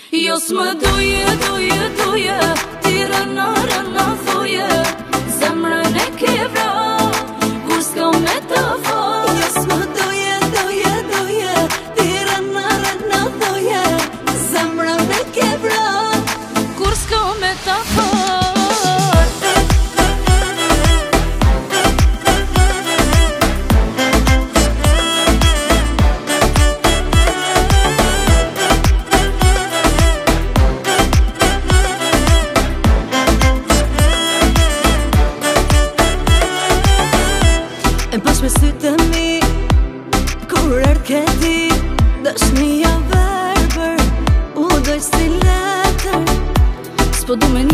Jo s'më duje, ti rëna thuje, zemrën e ke vra, kur s'ka me të fal. Jo s'më duje, ti rëna thuje, zemrën e ke vra, kur s'ka me të fal. E pas me sytë e mi, kur erketi, dëshmia verbër, u doj si letër. S'po du me